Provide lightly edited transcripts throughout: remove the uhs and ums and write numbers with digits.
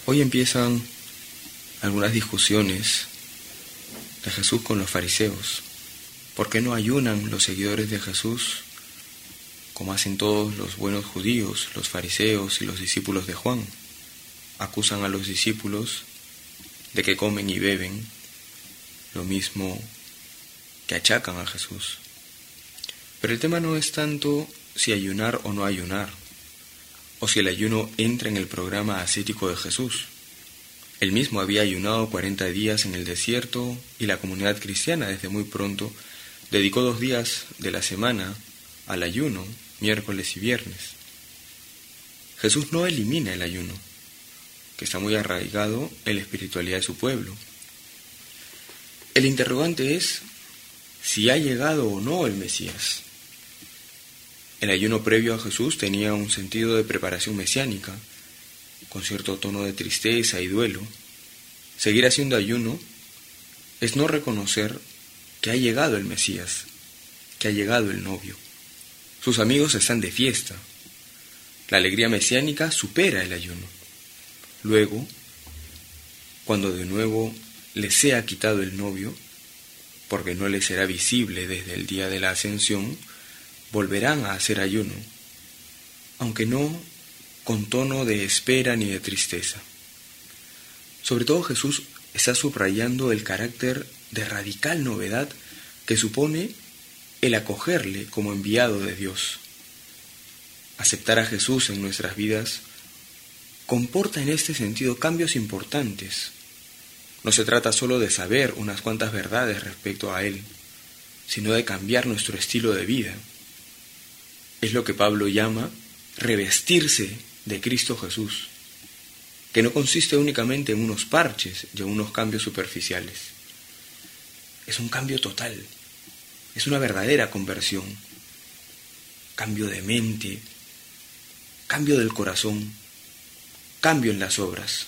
Hoy empiezan algunas discusiones de Jesús con los fariseos. ¿Por qué no ayunan los seguidores de Jesús como hacen todos los buenos judíos, los fariseos y los discípulos de Juan? Acusan a los discípulos de que comen y beben, lo mismo que achacan a Jesús. Pero el tema no es tanto si ayunar o no ayunar, o si el ayuno entra en el programa ascético de Jesús. Él mismo había ayunado 40 días en el desierto y la comunidad cristiana desde muy pronto dedicó 2 días de la semana al ayuno, miércoles y viernes. Jesús no elimina el ayuno, que está muy arraigado en la espiritualidad de su pueblo. El interrogante es si ha llegado o no el Mesías. El ayuno previo a Jesús tenía un sentido de preparación mesiánica, con cierto tono de tristeza y duelo. Seguir haciendo ayuno es no reconocer que ha llegado el Mesías, que ha llegado el novio. Sus amigos están de fiesta. La alegría mesiánica supera el ayuno. Luego, cuando de nuevo les sea quitado el novio, porque no les será visible desde el día de la ascensión, volverán a hacer ayuno, aunque no con tono de espera ni de tristeza. Sobre todo Jesús está subrayando el carácter de radical novedad que supone el acogerle como enviado de Dios. Aceptar a Jesús en nuestras vidas comporta en este sentido cambios importantes. No se trata solo de saber unas cuantas verdades respecto a Él, sino de cambiar nuestro estilo de vida. Es lo que Pablo llama revestirse de Cristo Jesús, que no consiste únicamente en unos parches y en unos cambios superficiales. Es un cambio total, es una verdadera conversión, cambio de mente, cambio del corazón, cambio en las obras.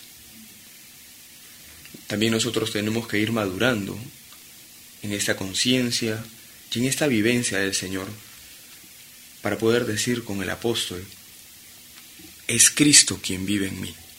También nosotros tenemos que ir madurando en esta conciencia y en esta vivencia del Señor, para poder decir con el apóstol: es Cristo quien vive en mí.